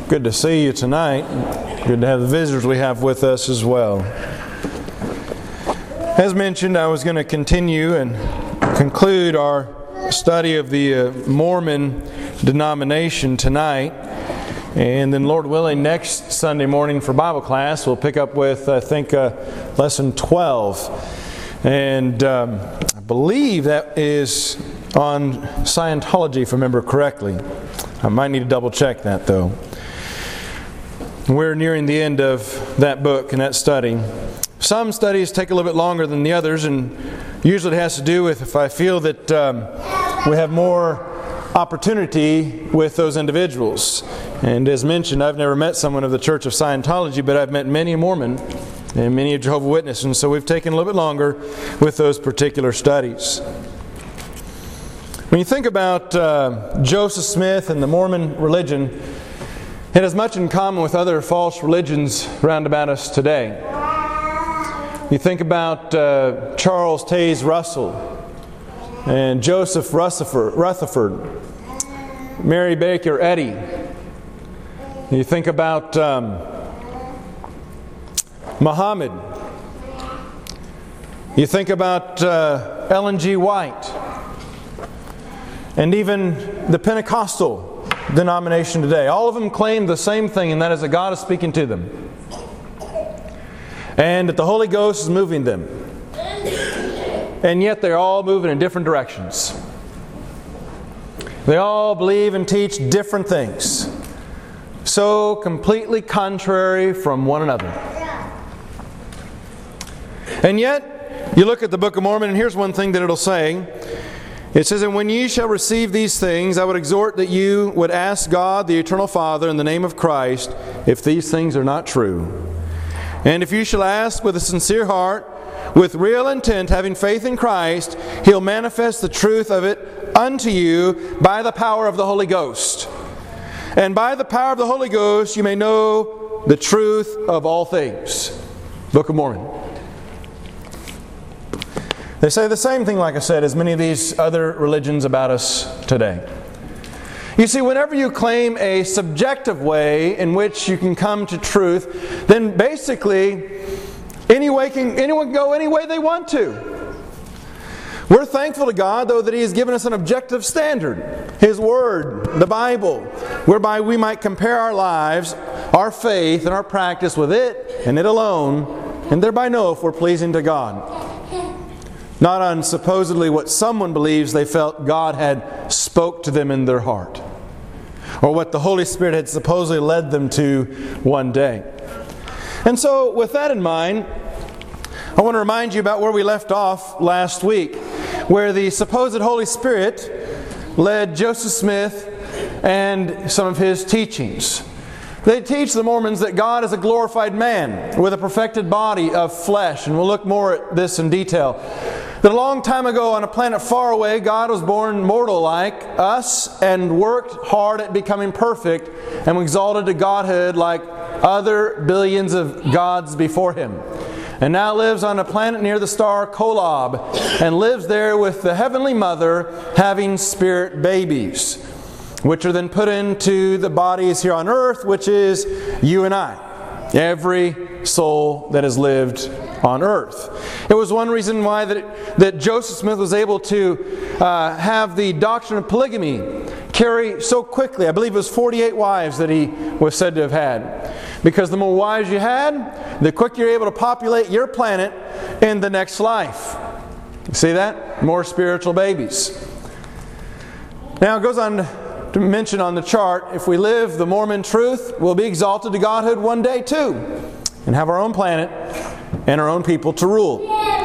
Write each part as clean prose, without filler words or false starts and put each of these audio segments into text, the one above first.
Good to see you tonight. Good to have the visitors we have with us as well. As mentioned, I was going to continue and conclude our study of the Mormon denomination tonight. And then, Lord willing, next Sunday morning for Bible class, we'll pick up with, I think, lesson 12. And I believe that is on Scientology, if I remember correctly. I might need to double check that, though. We're nearing the end of that book and that study. Some studies take a little bit longer than the others, and usually it has to do with if I feel that we have more opportunity with those individuals. And as mentioned, I've never met someone of the Church of Scientology, but I've met many Mormon and many of Jehovah's Witnesses, and so we've taken a little bit longer with those particular studies. When you think about Joseph Smith and the Mormon religion, it has much in common with other false religions round about us today. You think about Charles Taze Russell and Joseph Rutherford, Mary Baker Eddy. You think about Muhammad. You think about Ellen G. White. And even the Pentecostal denomination today. All of them claim the same thing, and that is that God is speaking to them. And that the Holy Ghost is moving them. And yet they're all moving in different directions. They all believe and teach different things. So completely contrary from one another. And yet, you look at the Book of Mormon, and here's one thing that it'll say. It says, "And when ye shall receive these things, I would exhort that you would ask God, the Eternal Father, in the name of Christ, if these things are not true. And if you shall ask with a sincere heart, with real intent, having faith in Christ, He'll manifest the truth of it unto you by the power of the Holy Ghost. And by the power of the Holy Ghost, you may know the truth of all things." Book of Mormon. They say the same thing, like I said, as many of these other religions about us today. You see, whenever you claim a subjective way in which you can come to truth, then basically anyone can go any way they want to. We're thankful to God, though, that He has given us an objective standard, His Word, the Bible, whereby we might compare our lives, our faith, and our practice with it and it alone, and thereby know if we're pleasing to God. Not on supposedly what someone believes they felt God had spoke to them in their heart, or what the Holy Spirit had supposedly led them to one day. And so, with that in mind, I want to remind you about where we left off last week, where the supposed Holy Spirit led Joseph Smith and some of his teachings. They teach the Mormons that God is a glorified man with a perfected body of flesh, and we'll look more at this in detail. That a long time ago on a planet far away, God was born mortal like us and worked hard at becoming perfect and exalted to godhood like other billions of gods before Him. And now lives on a planet near the star Kolob and lives there with the Heavenly Mother having spirit babies, which are then put into the bodies here on earth, which is you and I. Every soul that has lived on earth. It was one reason why that Joseph Smith was able to have the doctrine of polygamy carry so quickly. I believe it was 48 wives that he was said to have had. Because the more wives you had, the quicker you're able to populate your planet in the next life. You see that? More spiritual babies. Now it goes on to mention on the chart, if we live the Mormon truth, we'll be exalted to godhood one day too, and have our own planet and our own people to rule.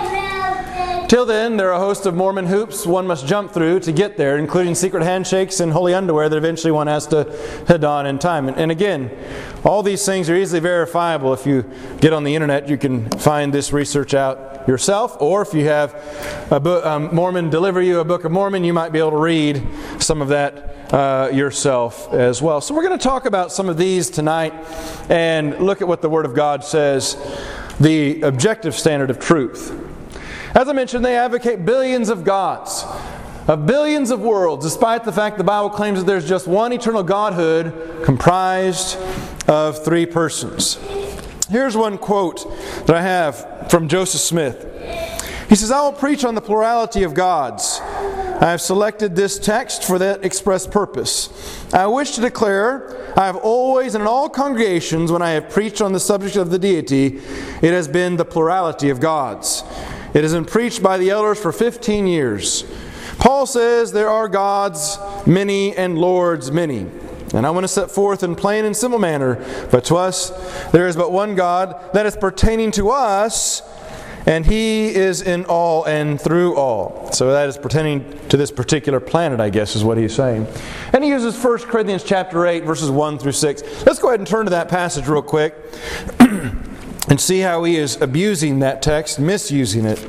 Till then, there are a host of Mormon hoops one must jump through to get there, including secret handshakes and holy underwear that eventually one has to don in time. And again, all these things are easily verifiable. If you get on the internet, you can find this research out yourself. Or if you have a book, Mormon deliver you a Book of Mormon, you might be able to read some of that yourself as well. So we're going to talk about some of these tonight and look at what the Word of God says, the objective standard of truth. As I mentioned, they advocate billions of gods. of billions of worlds, despite the fact the Bible claims that there's just one eternal Godhood comprised of three persons. Here's one quote that I have from Joseph Smith. He says, "I will preach on the plurality of gods. I have selected this text for that express purpose. I wish to declare, I have always and in all congregations, when I have preached on the subject of the deity, it has been the plurality of gods. It has been preached by the elders for 15 years. Paul says there are gods many and lords many. And I want to set forth in plain and simple manner, but to us there is but one God that is pertaining to us, and He is in all and through all." So that is pertaining to this particular planet, I guess, is what he's saying. And he uses 1 Corinthians chapter 8, verses 1 through 6. Let's go ahead and turn to that passage real quick and see how he is abusing that text, misusing it.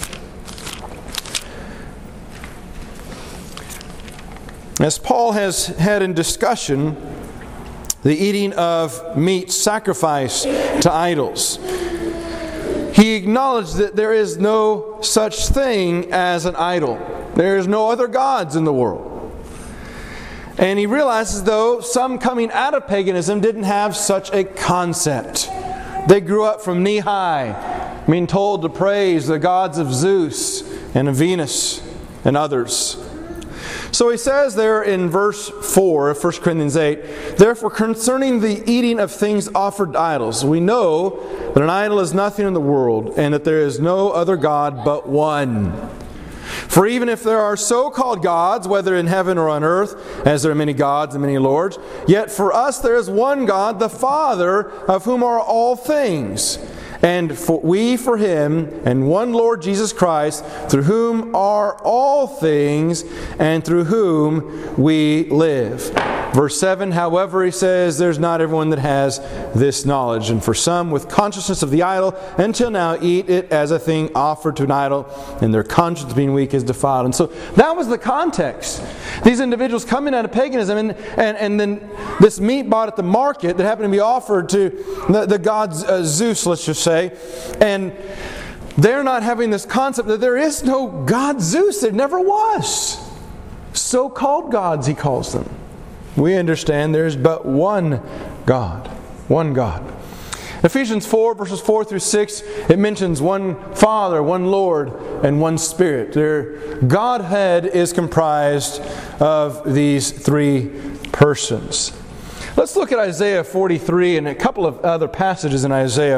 As Paul has had in discussion the eating of meat sacrificed to idols, he acknowledged that there is no such thing as an idol. There is no other gods in the world. And he realizes, though, some coming out of paganism didn't have such a concept. They grew up from knee high, being told to praise the gods of Zeus and of Venus and others. So he says there in verse 4 of 1 Corinthians 8, "Therefore concerning the eating of things offered to idols, we know that an idol is nothing in the world, and that there is no other God but one. For even if there are so-called gods, whether in heaven or on earth, as there are many gods and many lords, yet for us there is one God, the Father, of whom are all things, and we for Him, and one Lord Jesus Christ, through whom are all things, and through whom we live." Verse 7, however, he says, "There's not everyone that has this knowledge. And for some, with consciousness of the idol, until now eat it as a thing offered to an idol, and their conscience being weak is defiled." And so that was the context. These individuals coming out of paganism, and then this meat bought at the market that happened to be offered to the god Zeus, let's just say, and they're not having this concept that there is no God Zeus. There never was. So-called gods, he calls them. We understand there's but one God. One God. Ephesians 4, verses 4 through 6, it mentions one Father, one Lord, and one Spirit. Their Godhead is comprised of these three persons. Let's look at Isaiah 43 and a couple of other passages in Isaiah.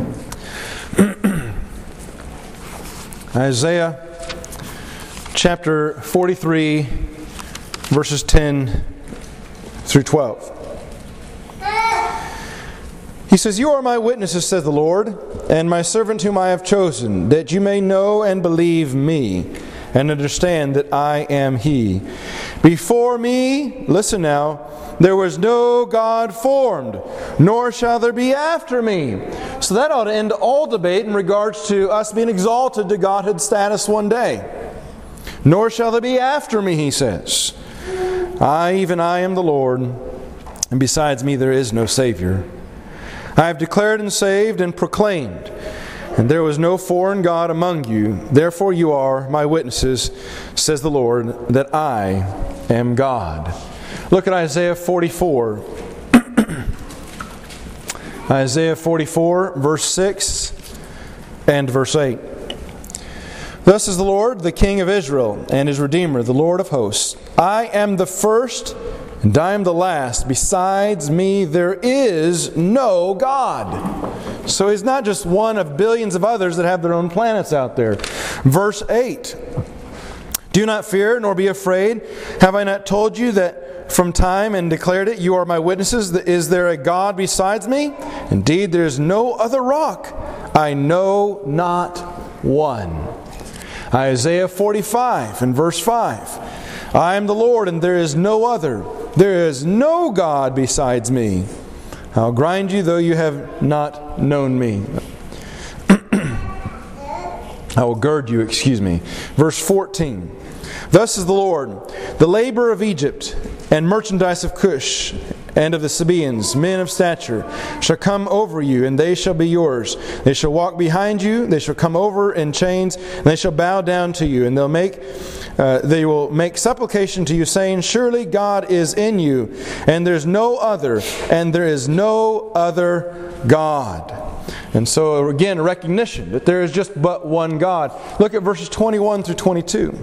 Isaiah chapter 43, verses 10 through 12. He says, "You are my witnesses, says the Lord, and my servant whom I have chosen, that you may know and believe me, and understand that I am He. Before me," listen now, "there was no God formed, nor shall there be after me." So that ought to end all debate in regards to us being exalted to Godhood status one day. "Nor shall there be after me," he says. "I, even I, am the Lord, and besides me there is no Savior. I have declared and saved and proclaimed, and there was no foreign God among you. Therefore you are my witnesses, says the Lord, that I am God." Look at Isaiah 44. Isaiah 44, verse 6 and verse 8. "Thus says the Lord, the King of Israel, and His Redeemer, the Lord of hosts, I am the first, and I am the last. Besides me there is no God." So He's not just one of billions of others that have their own planets out there. Verse 8. "Do not fear, nor be afraid. Have I not told you that from time and declared it? You are my witnesses. Is there a God besides me? Indeed, there is no other rock. I know not one." Isaiah 45 and verse 5. "I am the Lord, and there is no other. There is no God besides me. I'll grind you, though you have not known me." I will gird you, Verse 14. "Thus is the Lord, the labor of Egypt, and merchandise of Cush, and of the Sabaeans, men of stature, shall come over you, and they shall be yours. They shall walk behind you, they shall come over in chains, and they shall bow down to you, and they'll make they will make supplication to you, saying, surely God is in you, and there is no other God. And so again, a recognition that there is just but one God. Look at verses 21 through 22.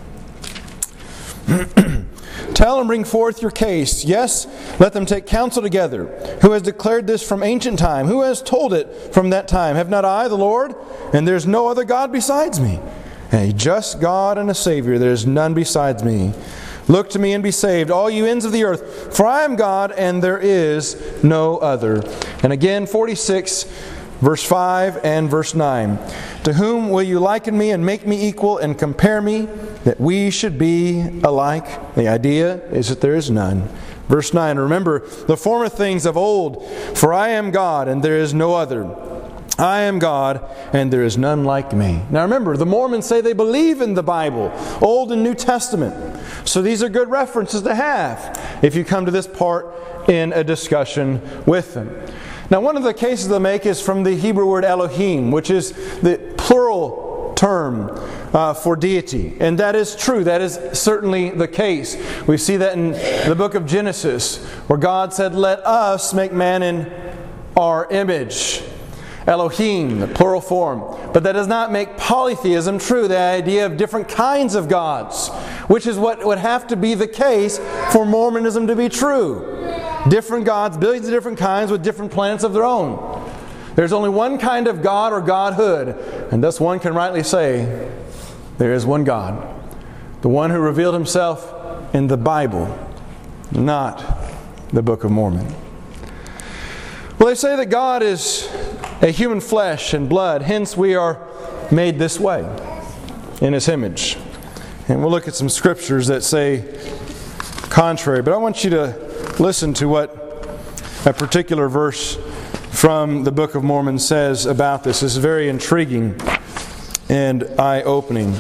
Tell and bring forth your case. Yes, let them take counsel together. Who has declared this from ancient time? Who has told it from that time? Have not I, the Lord? And there is no other God besides me. A just God and a Savior. There is none besides me. Look to me and be saved, all you ends of the earth. For I am God and there is no other. And again, 46, verse 5 and verse 9. To whom will you liken me and make me equal and compare me, that we should be alike? The idea is that there is none. Verse 9, remember the former things of old, for I am God and there is no other. I am God and there is none like me. Now remember, the Mormons say they believe in the Bible, Old and New Testament. So these are good references to have if you come to this part in a discussion with them. Now one of the cases they make is from the Hebrew word Elohim, which is the plural term for deity. And that is true. That is certainly the case. We see that in the book of Genesis, where God said, let us make man in our image. Elohim, the plural form. But that does not make polytheism true, the idea of different kinds of gods, which is what would have to be the case for Mormonism to be true. Different gods, billions of different kinds with different planets of their own. There's only one kind of God or godhood, and thus one can rightly say, there is one God. The one who revealed Himself in the Bible, not the Book of Mormon. Well, they say that God is a human flesh and blood, hence we are made this way, in His image. And we'll look at some scriptures that say contrary, but I want you to listen to what a particular verse from the Book of Mormon says about this. It's very intriguing and eye-opening.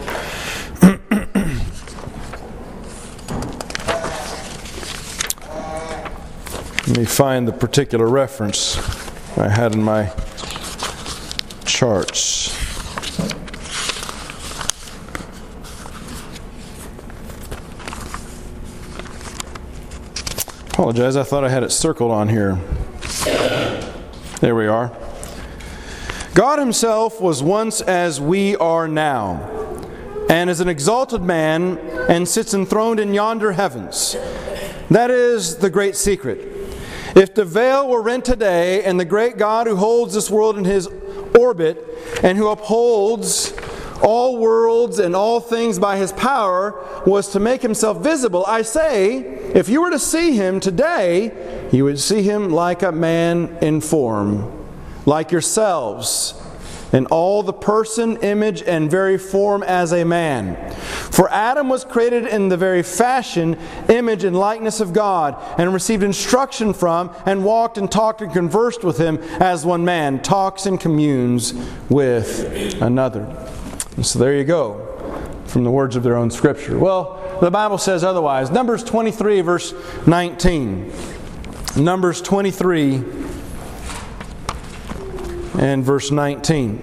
Let me find the particular reference I had in my charts. Apologize, I thought I had it circled on here. There we are. God Himself was once as we are now, and is an exalted man, and sits enthroned in yonder heavens. That is the great secret. If the veil were rent today, and the great God who holds this world in His orbit, and who upholds all worlds and all things by His power, was to make Himself visible, I say, if you were to see Him today, you would see Him like a man in form, like yourselves, in all the person, image, and very form as a man. For Adam was created in the very fashion, image, and likeness of God, and received instruction from, and walked and talked and conversed with Him as one man, talks and communes with another. And so there you go, from the words of their own Scripture. Well, the Bible says otherwise. Numbers 23, verse 19. Numbers 23 and verse 19.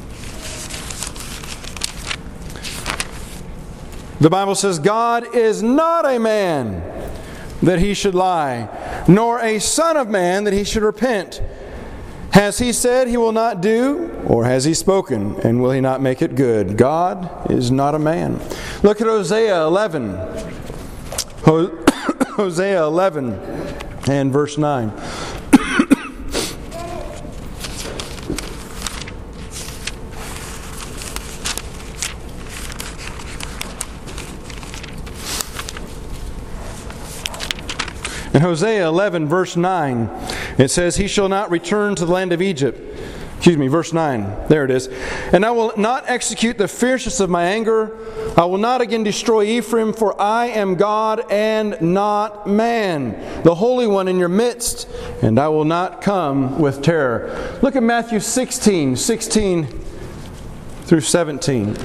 The Bible says, God is not a man that He should lie, nor a son of man that He should repent. Has He said He will not do, or has He spoken, and will He not make it good? God is not a man. Look at Hosea 11. Hosea 11 and verse 9. In Hosea 11, verse 9, it says, He shall not return to the land of Egypt. Verse 9. There it is. And I will not execute the fierceness of my anger. I will not again destroy Ephraim, for I am God and not man, the Holy One in your midst, and I will not come with terror. Look at Matthew 16 through 17.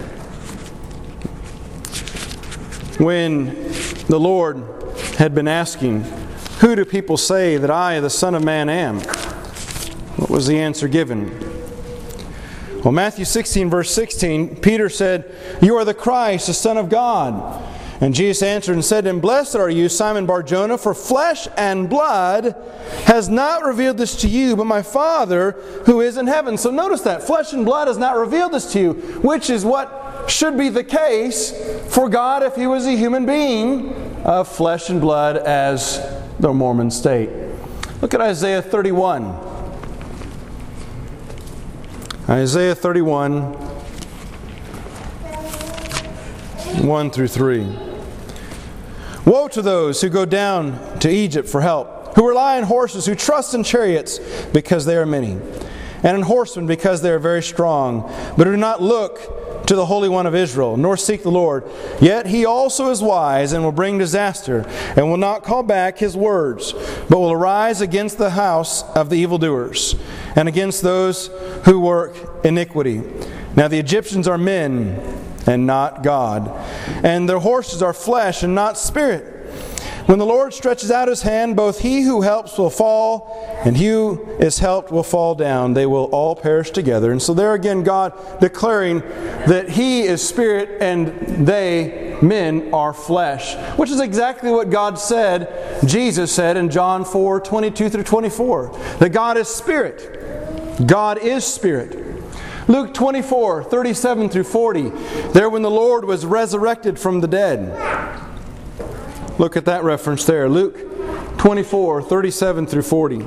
When the Lord had been asking, who do people say that I, the Son of Man, am? What was the answer given? Well, Matthew 16, verse 16, Peter said, "You are the Christ, the Son of God." And Jesus answered and said to him, "Blessed are you, Simon Bar-Jonah, for flesh and blood has not revealed this to you, but my Father who is in heaven." So notice that. Flesh and blood has not revealed this to you, which is what should be the case for God if He was a human being of flesh and blood, as the Mormons state. Look at Isaiah 31. Isaiah 31, 1 through 3. "Woe to those who go down to Egypt for help, who rely on horses, who trust in chariots because they are many, and in horsemen because they are very strong, but who do not look to the Holy One of Israel, nor seek the Lord. Yet He also is wise and will bring disaster, and will not call back His words, but will arise against the house of the evildoers, and against those who work iniquity. Now the Egyptians are men, and not God, and their horses are flesh and not spirit. When the Lord stretches out His hand, both he who helps will fall, and he who is helped will fall down. They will all perish together." And so there again, God declaring that He is spirit and they, men, are flesh, which is exactly what God said, Jesus said in John 4, 22 through 24, that God is spirit. God is spirit. Luke 24, 37 through 40, there when the Lord was resurrected from the dead. Look at that reference there. Luke 24, 37 through 40.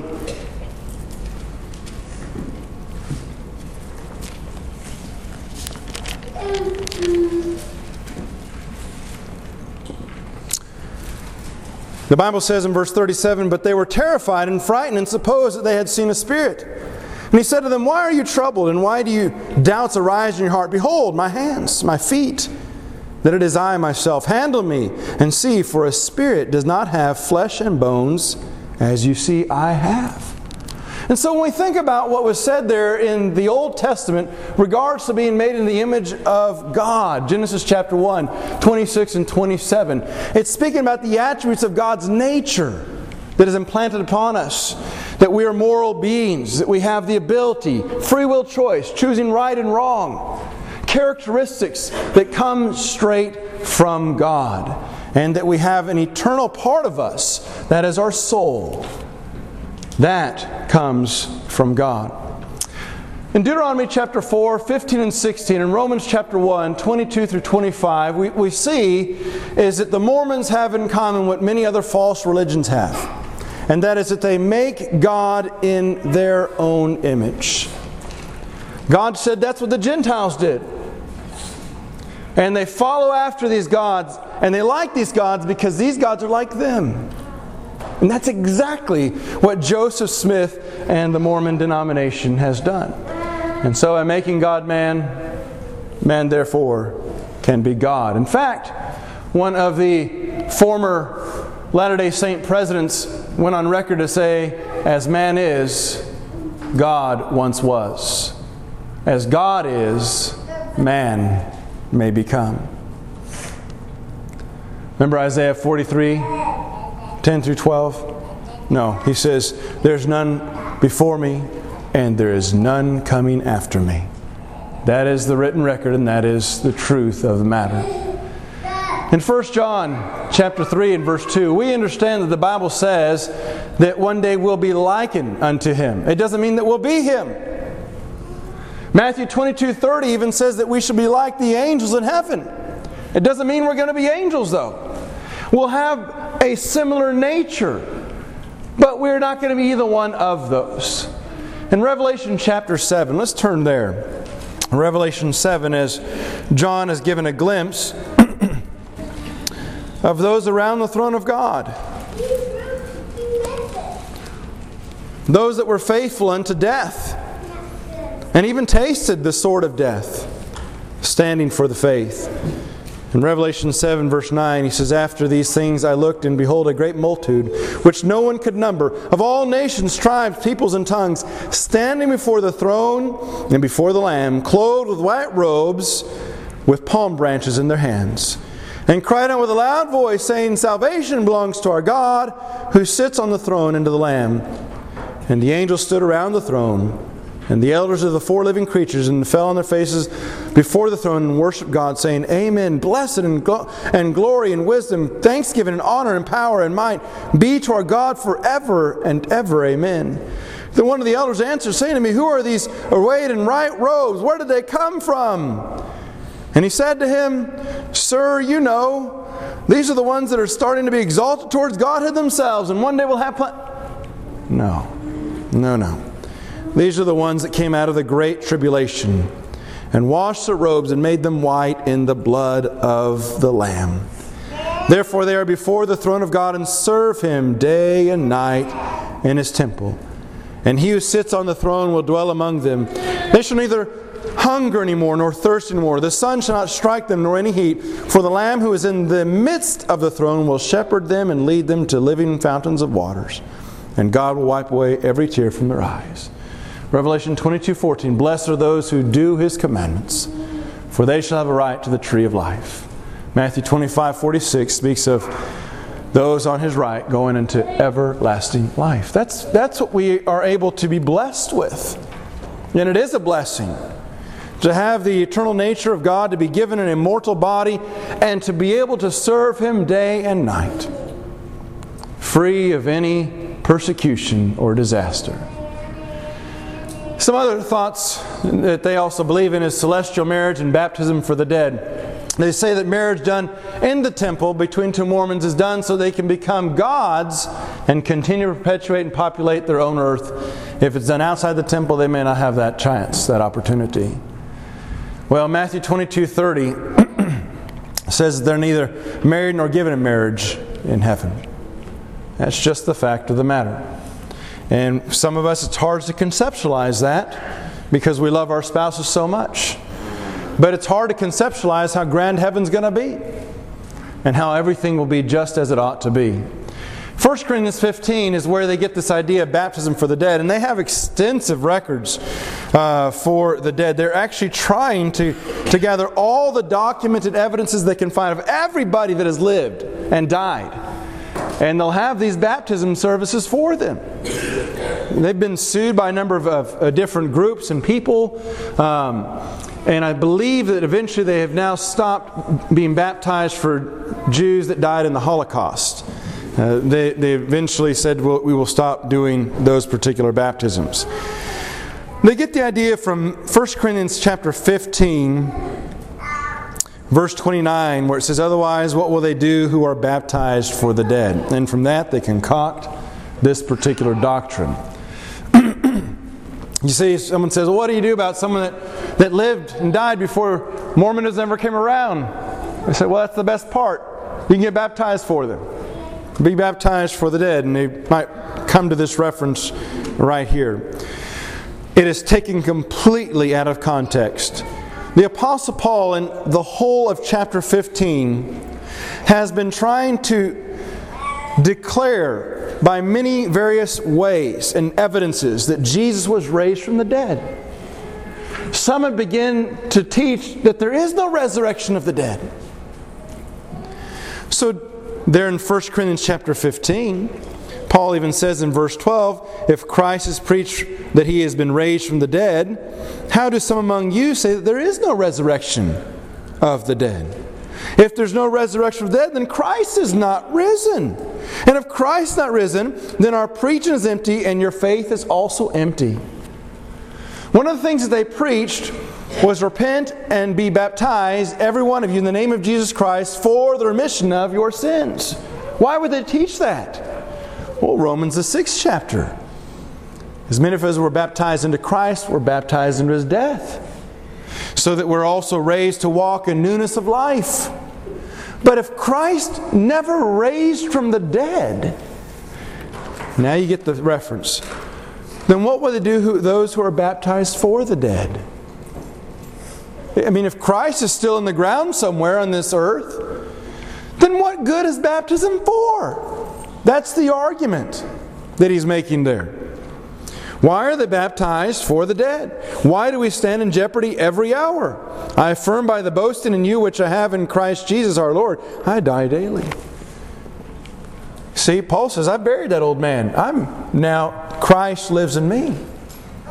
The Bible says in verse 37, "But they were terrified and frightened and supposed that they had seen a spirit. And He said to them, Why are you troubled, and why do you doubts arise in your heart? Behold, my hands, my feet, that it is I myself. Handle me, and see, for a spirit does not have flesh and bones, as you see I have." And so when we think about what was said there in the Old Testament regards to being made in the image of God, Genesis chapter 1, 26 and 27, it's speaking about the attributes of God's nature that is implanted upon us, that we are moral beings, that we have the ability, free will choice, choosing right and wrong, characteristics that come straight from God, and that we have an eternal part of us, that is our soul, that comes from God. In Deuteronomy chapter 4, 15 and 16, and Romans chapter 1, 22 through 25, we see is that the Mormons have in common what many other false religions have. And that is that they make God in their own image. God said that's what the Gentiles did. And they follow after these gods, and they like these gods because these gods are like them. And that's exactly what Joseph Smith and the Mormon denomination has done. And so by making God man, man therefore can be God. In fact, one of the former Latter-day Saint presidents went on record to say, "As man is, God once was. As God is, man may become." Remember Isaiah 43, 10 through 12? No, he says, "There's none before me, and there is none coming after me." That is the written record, and that is the truth of the matter. In 1 John chapter 3 and verse 2, we understand that the Bible says that one day we'll be likened unto Him. It doesn't mean that we'll be Him. Matthew 22:30 even says that we shall be like the angels in heaven. It doesn't mean we're going to be angels, though. We'll have a similar nature, but we're not going to be either one of those. In Revelation chapter 7, let's turn there. Revelation 7, as John has given a glimpse of those around the throne of God. Those that were faithful unto death, and even tasted the sword of death, standing for the faith. In Revelation 7 verse 9, he says, "After these things I looked, and behold, a great multitude, which no one could number, of all nations, tribes, peoples, and tongues, standing before the throne and before the Lamb, clothed with white robes, with palm branches in their hands, and cried out with a loud voice, saying, Salvation belongs to our God, who sits on the throne, and to the Lamb. And the angels stood around the throne, And the elders of the four living creatures and fell on their faces before the throne and worshiped God, saying, Amen, blessed and glory and wisdom, thanksgiving and honor and power and might be to our God forever and ever. Amen. Then one of the elders answered, saying to me, Who are these arrayed in white robes? Where did they come from? And he said to him, Sir, you know, these are the ones that are starting to be exalted towards Godhead themselves, and one day will have No. These are the ones that came out of the great tribulation and washed their robes and made them white in the blood of the Lamb. Therefore they are before the throne of God and serve Him day and night in His temple. And He who sits on the throne will dwell among them. They shall neither hunger anymore nor thirst anymore. The sun shall not strike them nor any heat. For the Lamb who is in the midst of the throne will shepherd them and lead them to living fountains of waters. And God will wipe away every tear from their eyes. Revelation 22:14, Blessed are those who do His commandments, for they shall have a right to the tree of life. Matthew 25:46 speaks of those on His right going into everlasting life. That's what we are able to be blessed with. And it is a blessing to have the eternal nature of God, to be given an immortal body, and to be able to serve Him day and night, free of any persecution or disaster. Some other thoughts that they also believe in is celestial marriage and baptism for the dead. They say that marriage done in the temple between two Mormons is done so they can become gods and continue to perpetuate and populate their own earth. If it's done outside the temple, they may not have that chance, that opportunity. Well, Matthew 22:30 says they're neither married nor given in marriage in heaven. That's just the fact of the matter. And some of us, it's hard to conceptualize that because we love our spouses so much. But it's hard to conceptualize how grand heaven's going to be and how everything will be just as it ought to be. 1 Corinthians 15 is where they get this idea of baptism for the dead. And they have extensive records for the dead. They're actually trying to gather all the documented evidences they can find of everybody that has lived and died. And they'll have these baptism services for them. They've been sued by a number of different groups and people. And I believe that eventually they have now stopped being baptized for Jews that died in the Holocaust. They eventually said, well, we will stop doing those particular baptisms. They get the idea from 1 Corinthians chapter 15, verse 29, where it says, Otherwise, what will they do who are baptized for the dead? And from that they concoct this particular doctrine. You see, someone says, well, what do you do about someone that lived and died before Mormonism ever came around? I said, well, that's the best part. You can get baptized for them. Be baptized for the dead. And they might come to this reference right here. It is taken completely out of context. The Apostle Paul, in the whole of chapter 15, has been trying to declare by many various ways and evidences that Jesus was raised from the dead. Some have begun to teach that there is no resurrection of the dead. So there in 1 Corinthians chapter 15, Paul even says in verse 12, if Christ is preached that He has been raised from the dead, how do some among you say that there is no resurrection of the dead? If there's no resurrection of the dead, then Christ is not risen. And if Christ is not risen, then our preaching is empty and your faith is also empty. One of the things that they preached was repent and be baptized, every one of you, in the name of Jesus Christ for the remission of your sins. Why would they teach that? Well, Romans the 6th chapter. As many of us were baptized into Christ, were baptized into His death, so that we're also raised to walk in newness of life. But if Christ never raised from the dead, now you get the reference, then what will they do those who are baptized for the dead? I mean, if Christ is still in the ground somewhere on this earth, then what good is baptism for? That's the argument that he's making there. Why are they baptized for the dead? Why do we stand in jeopardy every hour? I affirm by the boasting in you which I have in Christ Jesus our Lord, I die daily. See, Paul says, I buried that old man. Now Christ lives in me.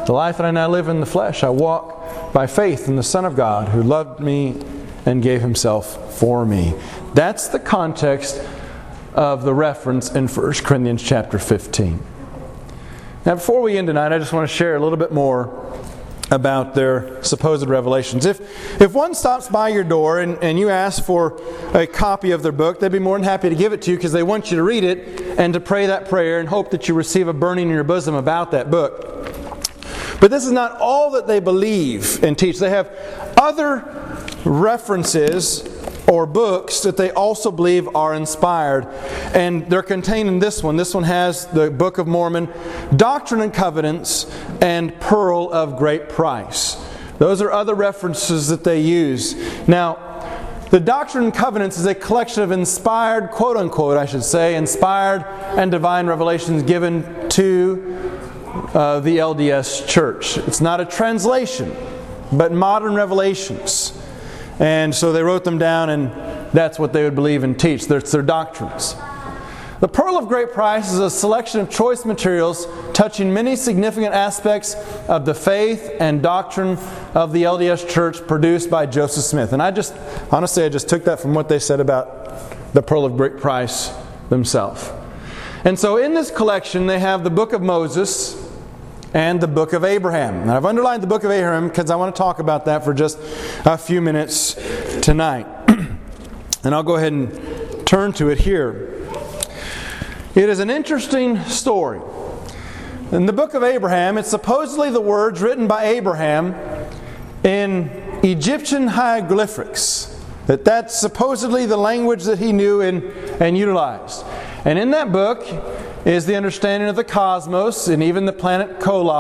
The life that I now live in the flesh, I walk by faith in the Son of God who loved me and gave Himself for me. That's the context of the reference in 1 Corinthians chapter 15. Now, before we end tonight, I just want to share a little bit more about their supposed revelations. If one stops by your door and you ask for a copy of their book, they'd be more than happy to give it to you because they want you to read it and to pray that prayer and hope that you receive a burning in your bosom about that book. But this is not all that they believe and teach. They have other references or books that they also believe are inspired. And they're contained in this one. This one has the Book of Mormon, Doctrine and Covenants, and Pearl of Great Price. Those are other references that they use. Now, the Doctrine and Covenants is a collection of inspired, quote-unquote, I should say, inspired and divine revelations given to the LDS Church. It's not a translation, but modern revelations. And so they wrote them down, and that's what they would believe and teach. It's their doctrines. The Pearl of Great Price is a selection of choice materials touching many significant aspects of the faith and doctrine of the LDS Church, produced by Joseph Smith. And I just took that from what they said about the Pearl of Great Price themselves. And so in this collection, they have the Book of Moses and the Book of Abraham. And I've underlined the Book of Abraham because I want to talk about that for just a few minutes tonight. And I'll go ahead and turn to it here. It is an interesting story. In the Book of Abraham, it's supposedly the words written by Abraham in Egyptian hieroglyphics. That's supposedly the language that he knew and utilized. And in that book is the understanding of the cosmos and even the planet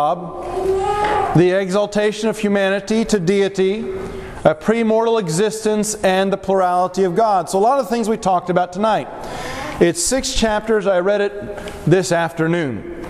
Kolob, the exaltation of humanity to deity, a premortal existence, and the plurality of God. So a lot of the things we talked about tonight. It's 6 chapters. I read it this afternoon.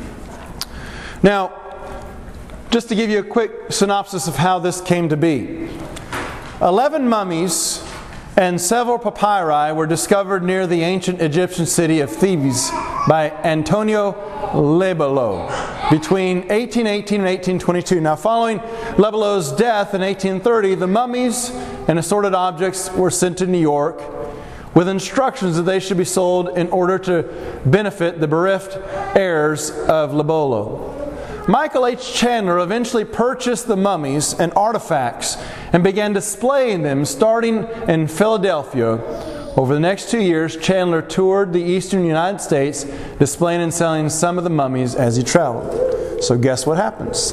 Now, just to give you a quick synopsis of how this came to be. 11 mummies and several papyri were discovered near the ancient Egyptian city of Thebes by Antonio Lebello between 1818 and 1822. Now, following Lebello's death in 1830, the mummies and assorted objects were sent to New York with instructions that they should be sold in order to benefit the bereft heirs of Lebello. Michael H. Chandler eventually purchased the mummies and artifacts and began displaying them starting in Philadelphia. Over the next 2 years, Chandler toured the eastern United States, displaying and selling some of the mummies as he traveled. So guess what happens?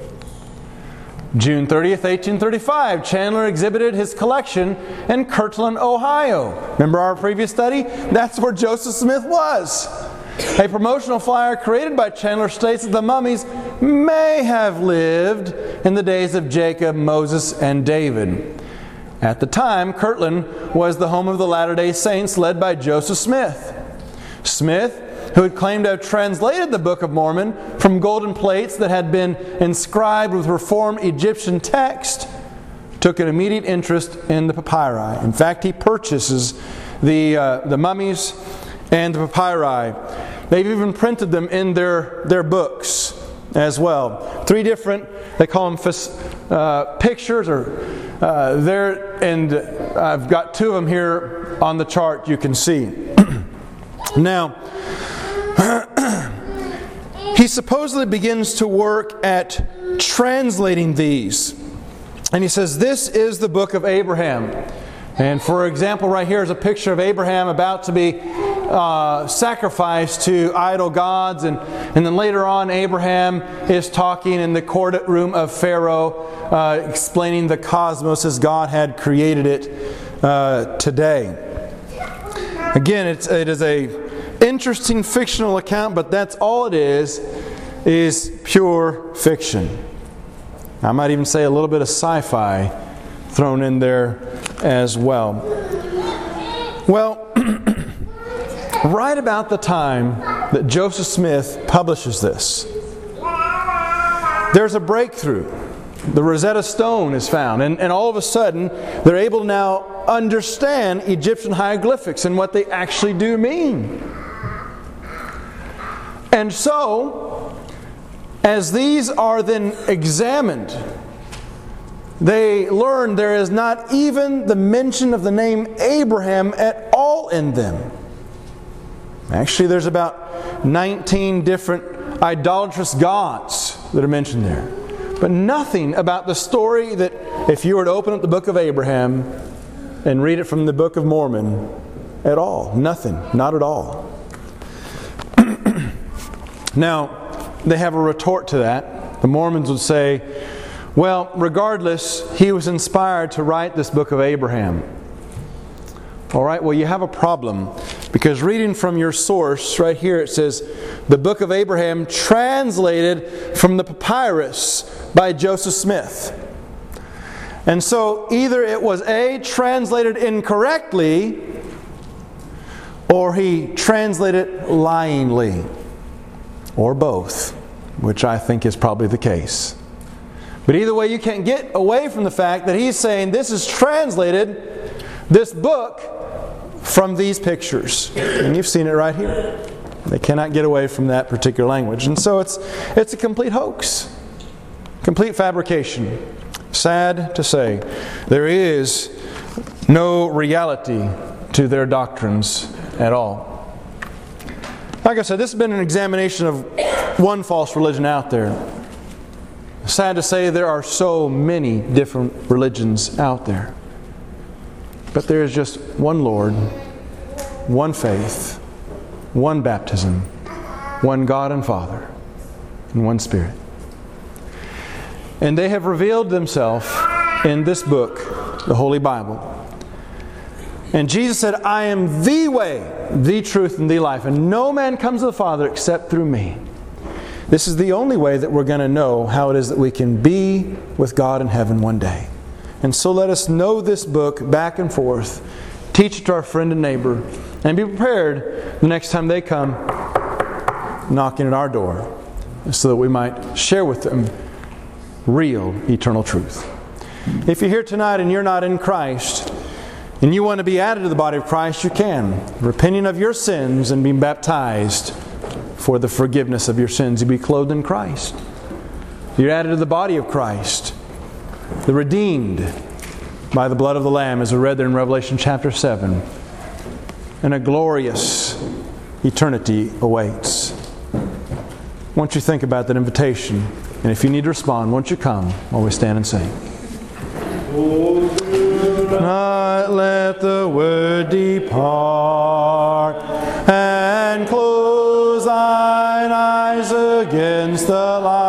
June 30th, 1835, Chandler exhibited his collection in Kirtland, Ohio. Remember our previous study? That's where Joseph Smith was. A promotional flyer created by Chandler states that the mummies may have lived in the days of Jacob, Moses, and David. At the time, Kirtland was the home of the Latter-day Saints led by Joseph Smith. Smith, who had claimed to have translated the Book of Mormon from golden plates that had been inscribed with Reformed Egyptian text, took an immediate interest in the papyri. In fact, he purchases the mummies and the papyri. They've even printed them in their books as well. 3 different, they call them pictures, or there, and I've got 2 of them here on the chart you can see. Now, he supposedly begins to work at translating these. And he says, this is the Book of Abraham. And for example, right here is a picture of Abraham about to be sacrificed to idol gods. And then later on, Abraham is talking in the courtroom of Pharaoh, explaining the cosmos as God had created it today. Again, it is a interesting fictional account, but that's all it is pure fiction. I might even say a little bit of sci-fi thrown in there as well. Well, right about the time that Joseph Smith publishes this, there's a breakthrough. The Rosetta Stone is found, and all of a sudden they're able to now understand Egyptian hieroglyphics and what they actually do mean. And so As these are then examined, they learn there is not even the mention of the name Abraham at all in them. Actually, there's about 19 different idolatrous gods that are mentioned there. But nothing about the story that, if you were to open up the book of Abraham and read it from the Book of Mormon at all. Nothing. Not at all. Now, they have a retort to that. The Mormons would say, well, regardless, he was inspired to write this book of Abraham. All right, well, you have a problem. Because reading from your source, right here it says, the book of Abraham translated from the papyrus by Joseph Smith. And so either it was A, translated incorrectly, or he translated lyingly. Or both, which I think is probably the case. But either way, you can't get away from the fact that he's saying this is translated, this book, from these pictures. And you've seen it right here. They cannot get away from that particular language. And so it's a complete hoax. Complete fabrication. Sad to say, there is no reality to their doctrines at all. Like I said, this has been an examination of one false religion out there. Sad to say, there are so many different religions out there. But there is just one Lord, one faith, one baptism, one God and Father, and one Spirit. And they have revealed themselves in this book, the Holy Bible. And Jesus said, I am the way, the truth, and the life. And no man comes to the Father except through me. This is the only way that we're going to know how it is that we can be with God in heaven one day. And so let us know this book back and forth. Teach it to our friend and neighbor. And be prepared the next time they come knocking at our door, so that we might share with them real eternal truth. If you're here tonight and you're not in Christ, and you want to be added to the body of Christ, you can. Repenting of your sins and being baptized for the forgiveness of your sins. You be clothed in Christ. You're added to the body of Christ. The redeemed by the blood of the Lamb, as we read there in Revelation chapter 7. And a glorious eternity awaits. Won't you think about that invitation? And if you need to respond, won't you come while we stand and sing? Not let the word depart, and close thine eyes against the light.